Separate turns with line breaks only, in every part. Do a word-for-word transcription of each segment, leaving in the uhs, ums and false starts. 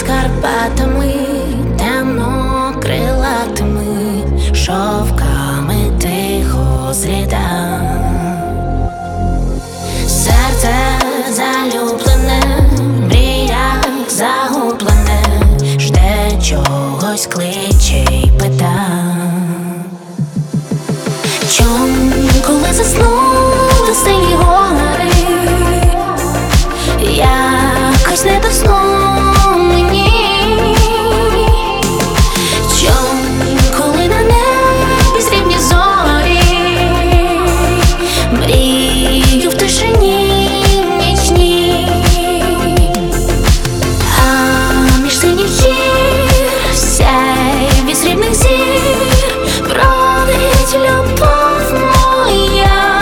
Карпатами, темно крилатими шовками тихо зліта. Серце залюблене, в мріях загублене, жде чогось, кличе й пита. Чом, коли заснули сині гори, якось не до сну мені? Чом, коли на небі срібні зорі, мрію в тишині нічній, а між синіх гір в сяйві срібних зір бродить любов моя.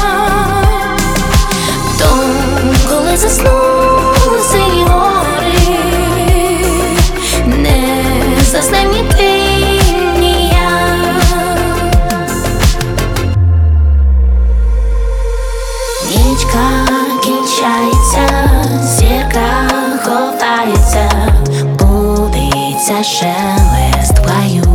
Том, коли заснули сині гори, не заснем ні ти, ні я. Нічка кінчається, зірка ховається, будиться шелест в гаю.